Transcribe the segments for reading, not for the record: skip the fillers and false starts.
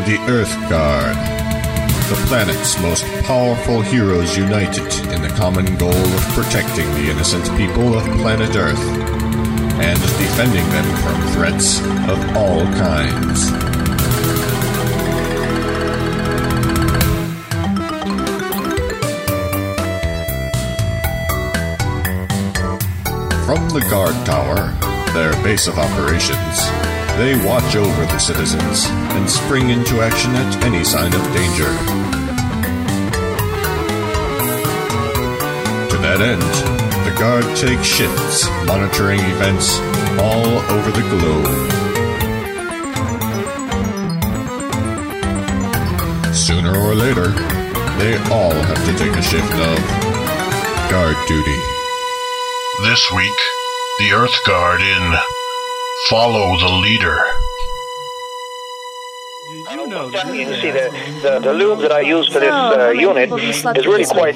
the Earth Guard, the planet's most powerful heroes united in the common goal of protecting the innocent people of planet Earth and defending them from threats of all kinds. From the guard tower, their base of operations, they watch over the citizens and spring into action at any sign of danger. To that end, the guard takes shifts monitoring events all over the globe. Sooner or later, they all have to take a shift of guard duty. This week, the Earth Guard in Follow the Leader. You see, the lube that I use for this unit is really quite...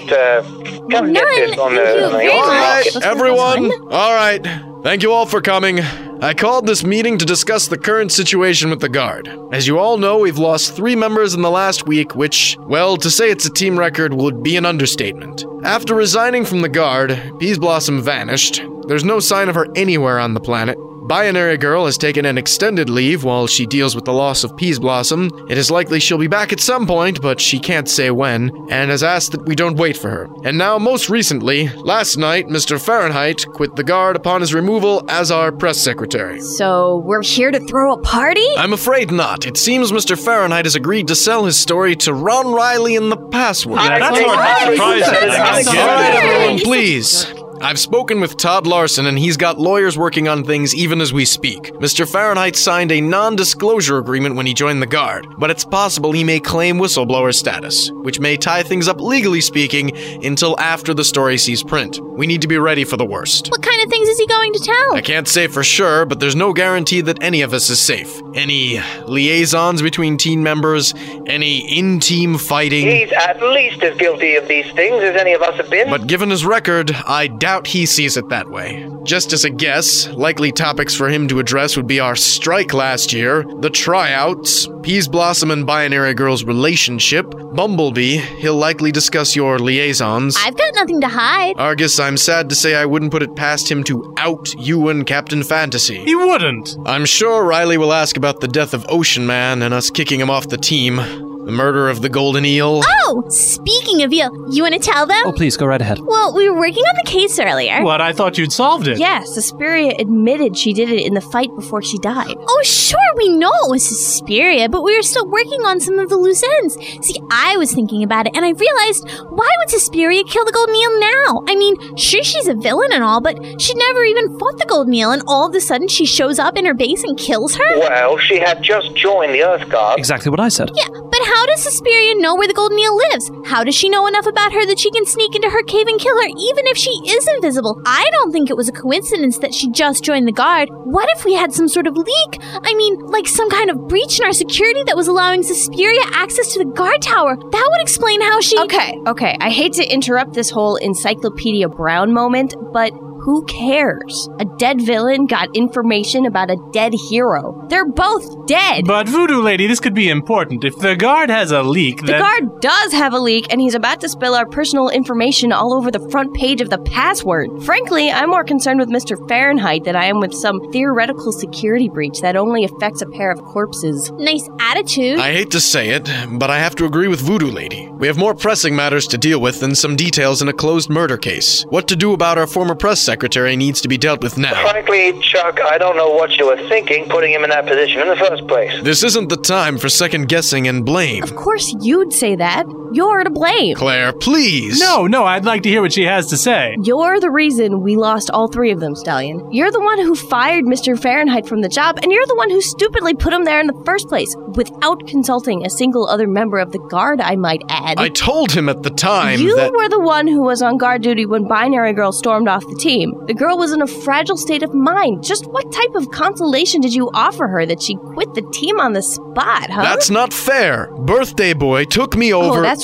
Come get this on the... All right, everyone. All right. Thank you all for coming. I called this meeting to discuss the current situation with the Guard. As you all know, we've lost 3 members in the last week, which, well, to say it's a team record would be an understatement. After resigning from the Guard, Peaseblossom vanished. There's no sign of her anywhere on the planet. Binary Girl has taken an extended leave while she deals with the loss of Peaseblossom. It is likely she'll be back at some point, but she can't say when, and has asked that we don't wait for her. And now, most recently, last night, Mr. Fahrenheit quit the Guard upon his removal as our press secretary. So, we're here to throw a party? I'm afraid not. It seems Mr. Fahrenheit has agreed to sell his story to Ron Riley and the Password. That's surprising. All right, everyone, please. I've spoken with Todd Larson, and he's got lawyers working on things even as we speak. Mr. Fahrenheit signed a non-disclosure agreement when he joined the Guard, but it's possible he may claim whistleblower status, which may tie things up legally speaking until after the story sees print. We need to be ready for the worst. What kind of things is he going to tell? I can't say for sure, but there's no guarantee that any of us is safe. Any liaisons between team members, any in-team fighting. He's at least as guilty of these things as any of us have been. But given his record, I doubt he sees it that way. Just as a guess, likely topics for him to address would be our strike last year, the tryouts, Peaseblossom and Binary Girl's relationship, Bumblebee, he'll likely discuss your liaisons. I've got nothing to hide. Argus, I'm sad to say I wouldn't put it past him to out you and Captain Fantasy. He wouldn't. I'm sure Riley will ask about the death of Ocean Man and us kicking him off the team. The murder of the Golden Eel. Oh, speaking of eel, you want to tell them? Oh, please, go right ahead. Well, we were working on the case earlier. What? I thought you'd solved it. Yeah, Suspiria admitted she did it in the fight before she died. Oh, sure, we know it was Suspiria, but we were still working on some of the loose ends. See, I was thinking about it, and I realized, why would Suspiria kill the Golden Eel now? I mean, sure, she's a villain and all, but she never even fought the Golden Eel, and all of a sudden she shows up in her base and kills her? Well, she had just joined the Earth Guard. Exactly what I said. Yeah, but how does Suspiria know where the Golden Eel lives? How does she know enough about her that she can sneak into her cave and kill her, even if she is invisible? I don't think it was a coincidence that she just joined the Guard. What if we had some sort of leak? I mean, like some kind of breach in our security that was allowing Suspiria access to the Guard Tower. That would explain how she... Okay. I hate to interrupt this whole Encyclopedia Brown moment, but... who cares? A dead villain got information about a dead hero. They're both dead. But Voodoo Lady, this could be important. If the Guard has a leak, The Guard does have a leak, and he's about to spill our personal information all over the front page of the Password. Frankly, I'm more concerned with Mr. Fahrenheit than I am with some theoretical security breach that only affects a pair of corpses. Nice attitude. I hate to say it, but I have to agree with Voodoo Lady. We have more pressing matters to deal with than some details in a closed murder case. What to do about our former press secretary needs to be dealt with now. Frankly, Chuck, I don't know what you were thinking putting him in that position in the first place. This isn't the time for second-guessing and blame. Of course you'd say that. You're to blame. Claire, please! No, I'd like to hear what she has to say. You're the reason we lost all 3 of them, Stallion. You're the one who fired Mr. Fahrenheit from the job, and you're the one who stupidly put him there in the first place, without consulting a single other member of the Guard, I might add. I told him at the time You that... were the one who was on guard duty when Binary Girl stormed off the team. The girl was in a fragile state of mind. Just what type of consolation did you offer her that she quit the team on the spot, huh? That's not fair. Birthday Boy took me over... Oh, that's right.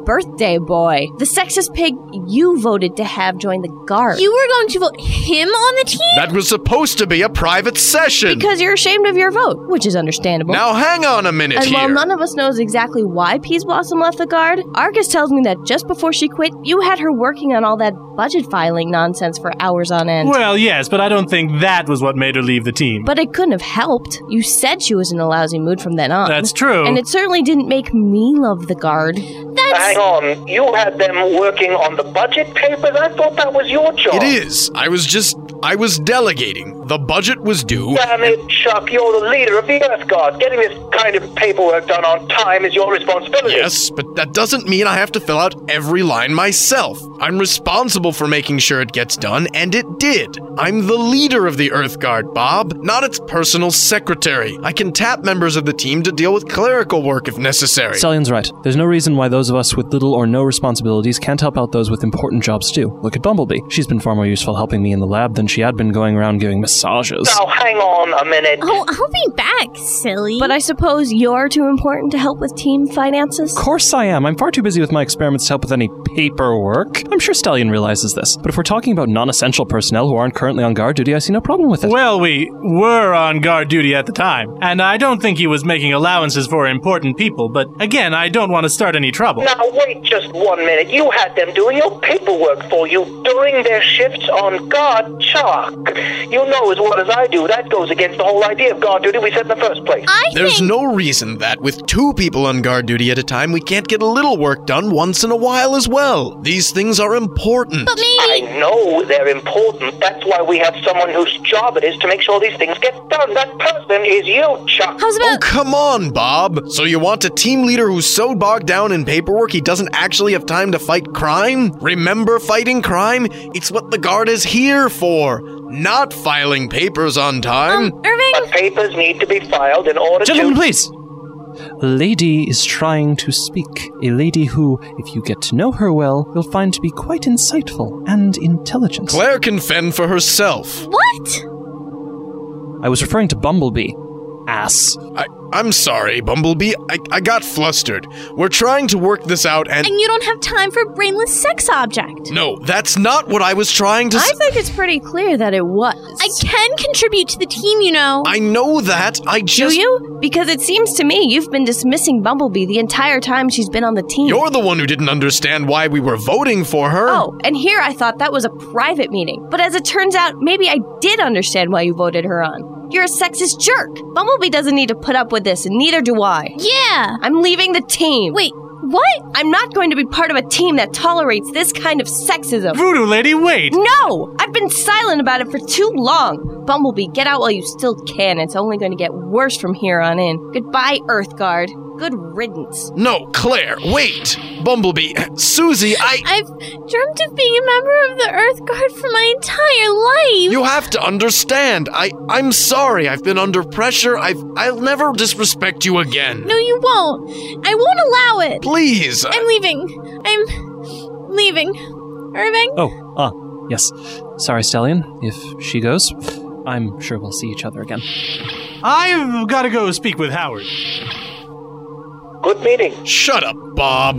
birthday boy. The sexist pig you voted to have join the guard. You were going to vote him on the team? That was supposed to be a private session. Because you're ashamed of your vote, which is understandable. Now hang on a minute and here. while none of us knows exactly why Peas Blossom left the guard, Argus tells me that just before she quit, you had her working on all that budget filing nonsense for hours on end. Well, yes, but I don't think that was what made her leave the team. But it couldn't have helped. You said she was in a lousy mood from then on. That's true. And it certainly didn't make me love the guard. Hang on, you had them working on the budget papers? I thought that was your job. It is. I was delegating. The budget was due. Damn it, Chuck, you're the leader of the Earth Guard. Getting this kind of paperwork done on time is your responsibility. Yes, but that doesn't mean I have to fill out every line myself. I'm responsible for making sure it gets done, and it did. I'm the leader of the Earth Guard, Bob, not its personal secretary. I can tap members of the team to deal with clerical work if necessary. Stallion's right. There's no reason why those of us with little or no responsibilities can't help out those with important jobs too. Look at Bumblebee. She's been far more useful helping me in the lab than she had been going around giving massages. Now, hang on a minute. Oh, I'll be back, silly. But I suppose you're too important to help with team finances? Of course I am. I'm far too busy with my experiments to help with any paperwork. I'm sure Stallion realizes this. But if we're talking about non-essential personnel who aren't currently on guard duty, I see no problem with it. Well, we were on guard duty at the time, and I don't think he was making allowances for important people, but again, I don't want to start any trouble. Now, wait just 1 minute. You had them doing your paperwork for you during their shifts on guard, Chuck. You know as well as I do, that goes against the whole idea of guard duty we said in the first place. There's no reason that with 2 people on guard duty at a time, we can't get a little work done once in a while as well. These things are important. But maybe... I know they're important. That's why we have someone whose job it is to make sure these things get done. That person is you, Chuck. How's about... Oh, come on, Bob. So you want a team leader who's so bogged down in paperwork he doesn't actually have time to fight crime? Remember fighting crime? It's what the guard is here for. Not filing papers on time. Irving? But papers need to be filed in order Gentlemen, to... please! A lady is trying to speak. A lady who, if you get to know her well, you'll find to be quite insightful and intelligent. Claire can fend for herself. What? I was referring to Bumblebee. Ass. I'm sorry, Bumblebee. I got flustered. We're trying to work this out and you don't have time for a brainless sex object. No, that's not what I was trying to I think it's pretty clear that it was. I can contribute to the team, you know. I know that. Do you? Because it seems to me you've been dismissing Bumblebee the entire time she's been on the team. You're the one who didn't understand why we were voting for her. Oh, and here I thought that was a private meeting. But as it turns out, maybe I did understand why you voted her on. You're a sexist jerk. Bumblebee doesn't need to put up with this, and neither do I. Yeah. I'm leaving the team. Wait, what? I'm not going to be part of a team that tolerates this kind of sexism. Voodoo Lady, wait! No! I've been silent about it for too long. Bumblebee, get out while you still can. It's only going to get worse from here on in. Goodbye, Earth Guard. Good riddance. No, Claire, wait! Bumblebee, Susie, I've dreamt of being a member of the Earth Guard for my entire life. You have to understand. I'm sorry. I've been under pressure. I'll never disrespect you again. No, you won't. I won't allow it. Please. I'm leaving. I'm leaving. Irving? Yes. Sorry, Stallion. If she goes, I'm sure we'll see each other again. I've got to go speak with Howard. Good meeting. Shut up, Bob.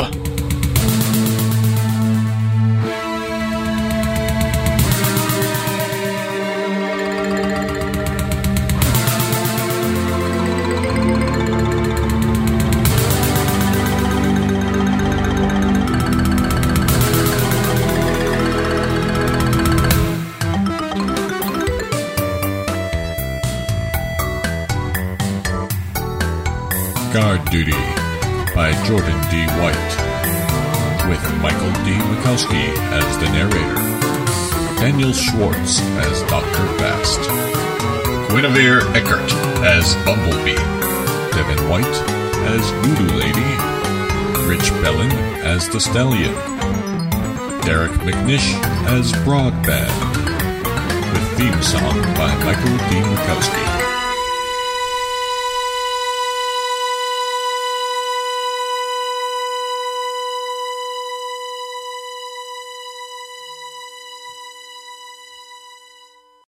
Guard Duty by Jordan D. White, with Michael D. Mikowski as the narrator, Daniel Schwartz as Dr. Bast, Guinevere Eckert as Bumblebee, Devin White as Voodoo Lady, Rich Bellin as the Stallion, Derek McNish as Broadband, with theme song by Michael D. Mikowski.